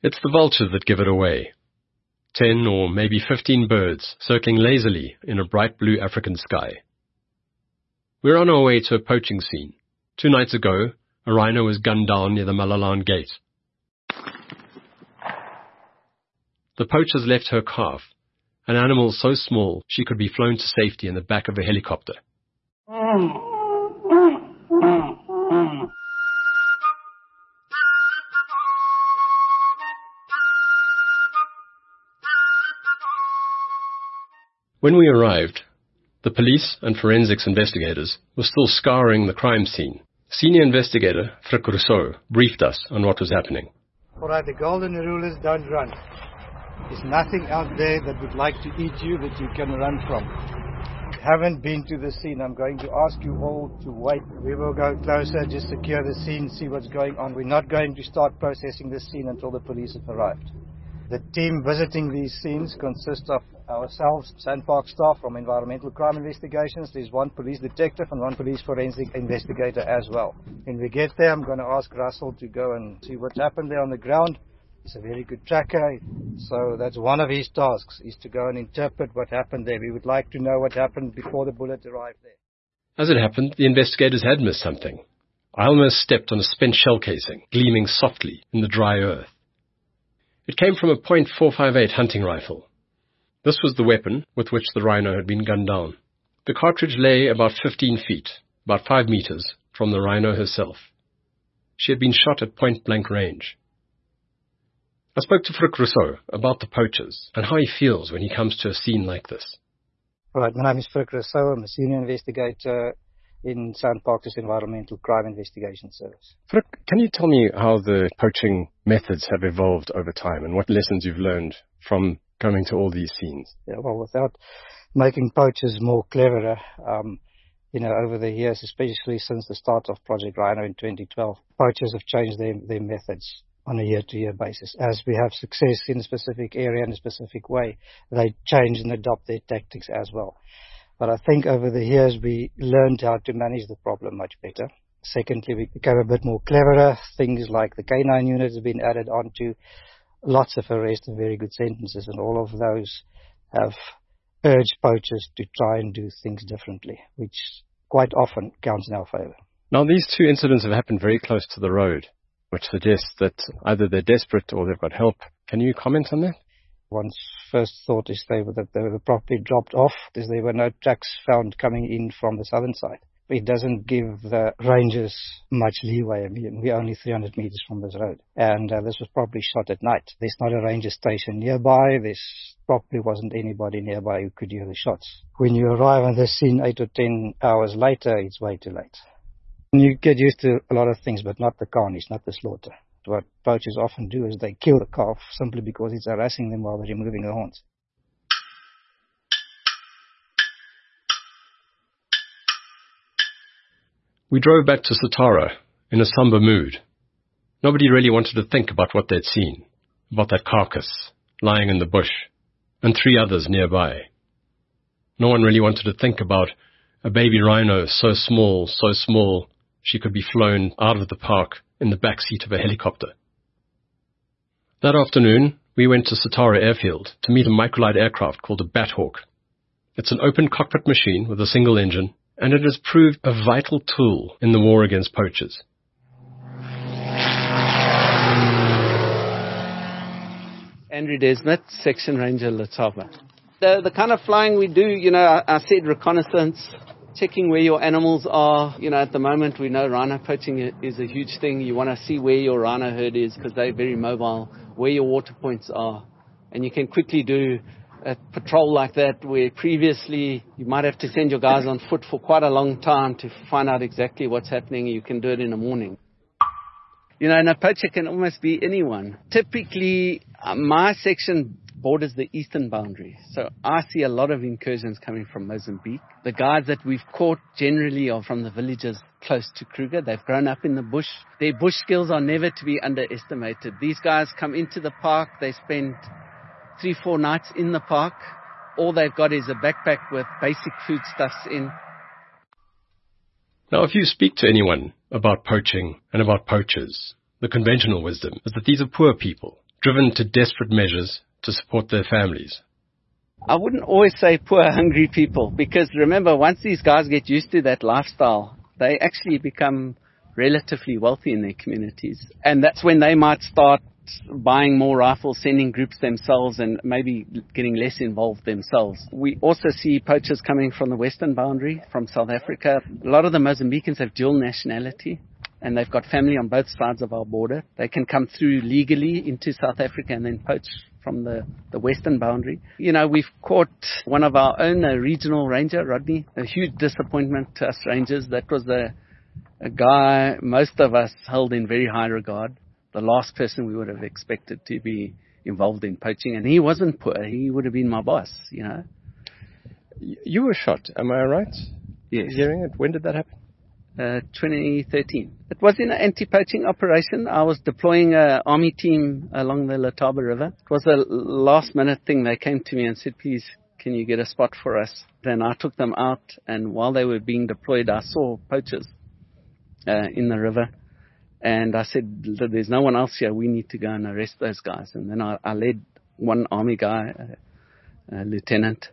It's the vultures that give it away. 10 or maybe 15 birds circling lazily in a bright blue African sky. We're on our way to a poaching scene. 2 nights ago, a rhino was gunned down near the Malalaan gate. The poachers left her calf, an animal so small she could be flown to safety in the back of a helicopter. When we arrived, the police and forensics investigators were still scouring the crime scene. Senior investigator Frick Rousseau briefed us on what was happening. All right, the golden rule is don't run. There's nothing out there that would like to eat you that you can run from. If you haven't been to the scene, I'm going to ask you all to wait. We will go closer, just secure the scene, see what's going on. We're not going to start processing the scene until the police have arrived. The team visiting these scenes consists of ourselves, SANParks staff from Environmental Crime Investigations. There's 1 police detective and 1 police forensic investigator as well. When we get there, I'm going to ask Russell to go and see what's happened there on the ground. He's a very good tracker, so that's one of his tasks, is to go and interpret what happened there. We would like to know what happened before the bullet arrived there. As it happened, the investigators had missed something. I almost stepped on a spent shell casing, gleaming softly in the dry earth. It came from a .458 hunting rifle. This was the weapon with which the rhino had been gunned down. The cartridge lay about 15 feet, about 5 meters, from the rhino herself. She had been shot at point-blank range. I spoke to Frick Rousseau about the poachers and how he feels when he comes to a scene like this. All right, my name is Frick Rousseau. I'm a senior investigator in SANParks Environmental Crime Investigation Service. Frick, can you tell me how the poaching methods have evolved over time and what lessons you've learned from coming to all these scenes? Yeah, well, without making poachers more cleverer, over the years, especially since the start of Project Rhino in 2012, poachers have changed their methods on a year-to-year basis. As we have success in a specific area in a specific way, they change and adopt their tactics as well. But I think over the years we learned how to manage the problem much better. Secondly, we became a bit more cleverer. Things like the K9 unit have been added onto, lots of arrests and very good sentences, and all of those have urged poachers to try and do things differently, which quite often counts in our favor. Now, these 2 incidents have happened very close to the road, which suggests that either they're desperate or they've got help. Can you comment on that? One's first thought is that they were properly dropped off, as there were no tracks found coming in from the southern side. It doesn't give the rangers much leeway. I mean, we're only 300 meters from this road. And this was probably shot at night. There's not a ranger station nearby. There probably wasn't anybody nearby who could hear the shots. When you arrive on the scene 8 or 10 hours later, it's way too late. You get used to a lot of things, but not the carnage, not the slaughter. What poachers often do is they kill the calf simply because it's harassing them while they're removing the horns. We drove back to Satara in a somber mood. Nobody really wanted to think about what they'd seen, about that carcass lying in the bush, and 3 others nearby. No one really wanted to think about a baby rhino so small she could be flown out of the park in the back seat of a helicopter. That afternoon, we went to Satara Airfield to meet a microlight aircraft called a Bathawk. It's an open cockpit machine with a single engine, and it has proved a vital tool in the war against poachers. Andrew Desmond, Section Ranger Letaba. The kind of flying we do, I said reconnaissance, checking where your animals are. At the moment we know rhino poaching is a huge thing. You want to see where your rhino herd is because they're very mobile, where your water points are. And you can quickly do a patrol like that where previously you might have to send your guys on foot for quite a long time to find out exactly what's happening. You can do it in the morning. And a poacher can almost be anyone. Typically, my section borders the eastern boundary. So I see a lot of incursions coming from Mozambique. The guys that we've caught generally are from the villages close to Kruger. They've grown up in the bush. Their bush skills are never to be underestimated. These guys come into the park. They spend 3-4 nights in the park. All they've got is a backpack with basic foodstuffs in. Now, if you speak to anyone about poaching and about poachers, the conventional wisdom is that these are poor people, driven to desperate measures to support their families. I wouldn't always say poor, hungry people, because remember, once these guys get used to that lifestyle, they actually become relatively wealthy in their communities. And that's when they might start buying more rifles, sending groups themselves, and maybe getting less involved themselves. We also see poachers coming from the western boundary, from South Africa. A lot of the Mozambicans have dual nationality, and they've got family on both sides of our border. They can come through legally into South Africa and then poach from the western boundary. You know, we've caught one of our own, a regional ranger, Rodney, a huge disappointment to us rangers. That was a guy most of us held in very high regard, the last person we would have expected to be involved in poaching. And he wasn't poor. He would have been my boss, you know. You were shot, am I right? Yes. Hearing it, when did that happen? 2013. It was in an anti-poaching operation. I was deploying an army team along the Letaba River. It was a last-minute thing. They came to me and said, please, can you get a spot for us? Then I took them out, and while they were being deployed, I saw poachers in the river. And I said, there's no one else here. We need to go and arrest those guys. And then I led one army guy, a lieutenant,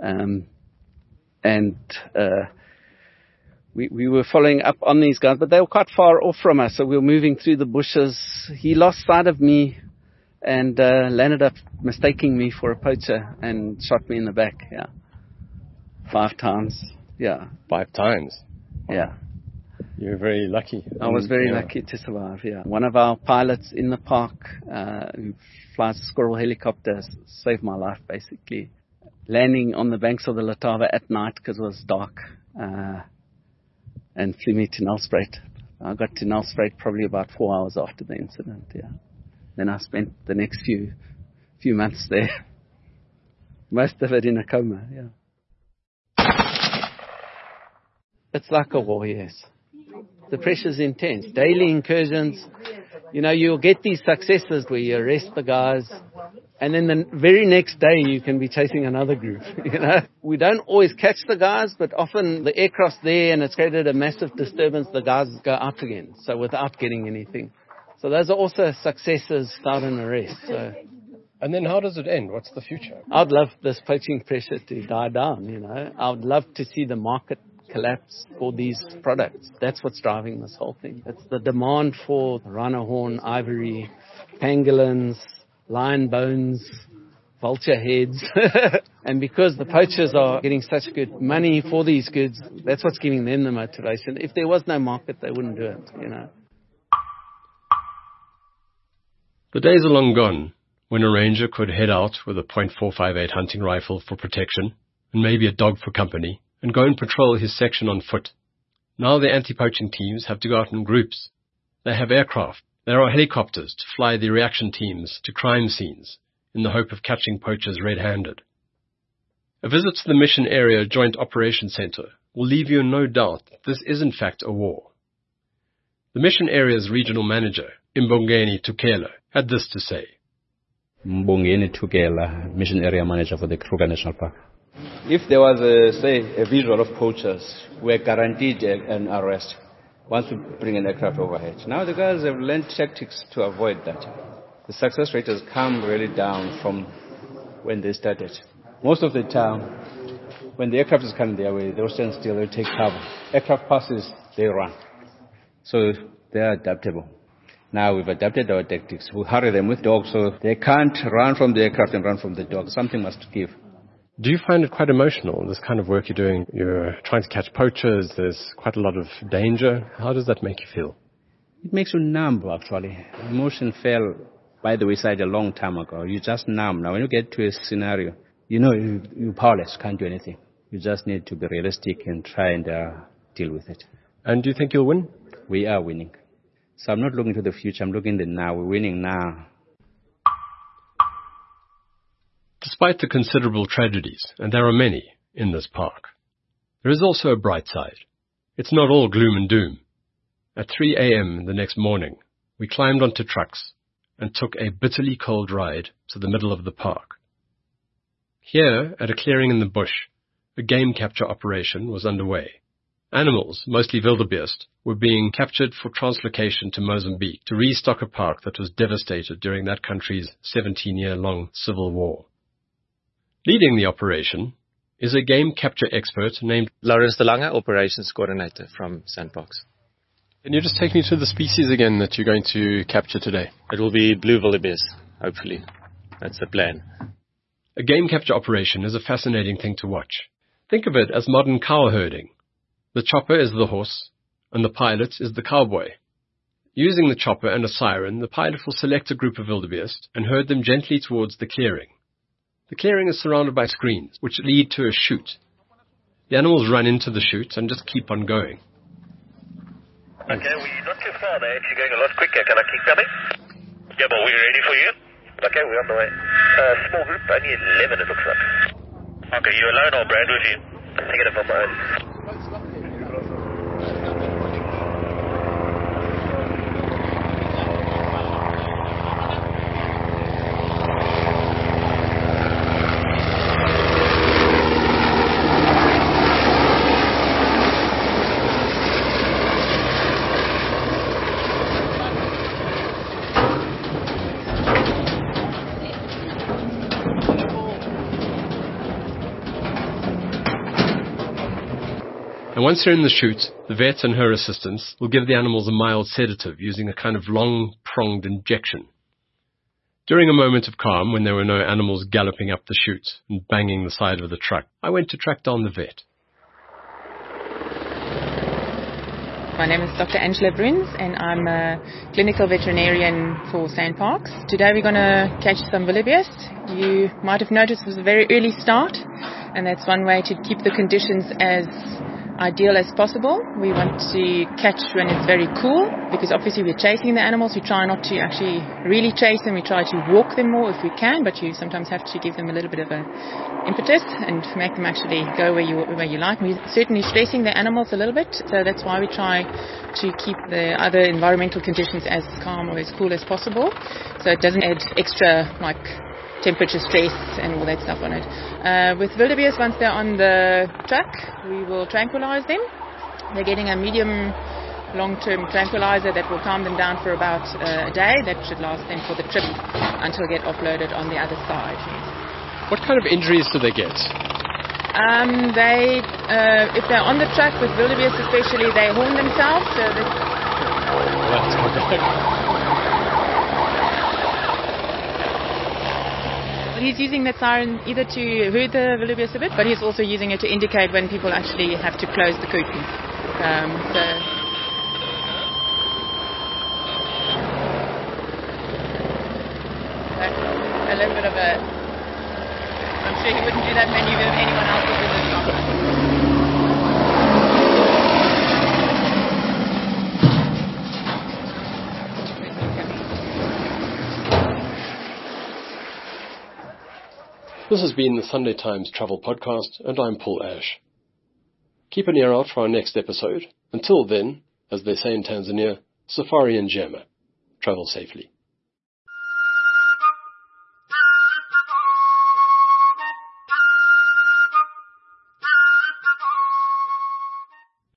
We were following up on these guys, but they were quite far off from us, so we were moving through the bushes. He lost sight of me and landed up mistaking me for a poacher and shot me in the back, 5 times, 5 times? Yeah. You were very lucky. I was very lucky to survive, One of our pilots in the park who flies a Squirrel helicopter saved my life, basically. Landing on the banks of the Letaba at night because it was dark. And flew me to Nelspruit. I got to Nelspruit probably about 4 hours after the incident, Then I spent the next few months there. Most of it in a coma, It's like a war, yes. The pressure's intense. Daily incursions. You know, you'll get these successes where you arrest the guys, and then the very next day you can be chasing another group, We don't always catch the guys, but often the aircraft's there and it's created a massive disturbance. The guys go out again, so without getting anything. So those are also successes without an arrest. So. And then how does it end? What's the future? I'd love this poaching pressure to die down, I would love to see the market collapse for these products. That's what's driving this whole thing. It's the demand for rhino horn, ivory, pangolins, lion bones, vulture heads. And because the poachers are getting such good money for these goods, that's what's giving them the motivation. If there was no market, they wouldn't do it, The days are long gone when a ranger could head out with a .458 hunting rifle for protection and maybe a dog for company and go and patrol his section on foot. Now the anti-poaching teams have to go out in groups. They have aircraft. There are helicopters to fly the reaction teams to crime scenes in the hope of catching poachers red-handed. A visit to the Mission Area Joint Operations Center will leave you in no doubt that this is in fact a war. The Mission Area's regional manager, Mbongeni Tukela, had this to say. Mbongeni Tukela, Mission Area Manager for the Kruger National Park. If there was, a visual of poachers, we're guaranteed an arrest once we bring an aircraft overhead. Now the guys have learned tactics to avoid that. The success rate has come really down from when they started. Most of the time, when the aircraft is coming their way, they'll stand still, they'll take cover. Aircraft passes, they run. So they're adaptable. Now we've adapted our tactics. We hurry them with dogs so they can't run from the aircraft and run from the dog. Something must give. Do you find it quite emotional, this kind of work you're doing? You're trying to catch poachers, there's quite a lot of danger. How does that make you feel? It makes you numb, actually. Emotion fell by the wayside a long time ago. You're just numb. Now, when you get to a scenario, you're powerless, can't do anything. You just need to be realistic and try and deal with it. And do you think you'll win? We are winning. So I'm not looking to the future, I'm looking at the now. We're winning now. Despite the considerable tragedies, and there are many in this park, there is also a bright side. It's not all gloom and doom. At 3 a.m. the next morning, we climbed onto trucks and took a bitterly cold ride to the middle of the park. Here, at a clearing in the bush, a game capture operation was underway. Animals, mostly wildebeest, were being captured for translocation to Mozambique to restock a park that was devastated during that country's 17-year-long civil war. Leading the operation is a game capture expert named Lawrence de Lange, Operations Coordinator from SANParks. Can you just take me to the species again that you're going to capture today? It will be blue wildebeest, hopefully. That's the plan. A game capture operation is a fascinating thing to watch. Think of it as modern cow herding. The chopper is the horse, and the pilot is the cowboy. Using the chopper and a siren, the pilot will select a group of wildebeest and herd them gently towards the clearing. The clearing is surrounded by screens, which lead to a chute. The animals run into the chute and just keep on going. Okay, we're not too far there. You're going a lot quicker. Can I keep coming? Yeah, but we're ready for you. Okay, we're on the way. Small group, only 11 it looks like. Okay, you alone or Brad with you? Negative on my own. And once they're in the chute, the vet and her assistants will give the animals a mild sedative using a kind of long-pronged injection. During a moment of calm, when there were no animals galloping up the chute and banging the side of the truck, I went to track down the vet. My name is Dr. Angela Bruns, and I'm a clinical veterinarian for SANParks. Today we're going to catch some wildebeest. You might have noticed it was a very early start, and that's one way to keep the conditions as ideal as possible. We want to catch when it's very cool, because obviously we're chasing the animals. We try not to actually really chase them. We try to walk them more if we can, but you sometimes have to give them a little bit of an impetus and make them actually go where you like. We're certainly stressing the animals a little bit, so that's why we try to keep the other environmental conditions as calm or as cool as possible, so it doesn't add extra temperature stress and all that stuff on it. With wildebeest, once they're on the truck, we will tranquilize them. They're getting a medium long-term tranquilizer that will calm them down for about a day. That should last them for the trip until they get offloaded on the other side. What kind of injuries do they get? If they're on the truck with wildebeest especially, they horn themselves. So he's using that siren either to herd the wildebeest a bit, but he's also using it to indicate when people actually have to close the curtain. A little bit of a... I'm sure he wouldn't do that many with anyone else within the shop. This has been the Sunday Times Travel Podcast, and I'm Paul Ash. Keep an ear out for our next episode. Until then, as they say in Tanzania, safari njema. Travel safely.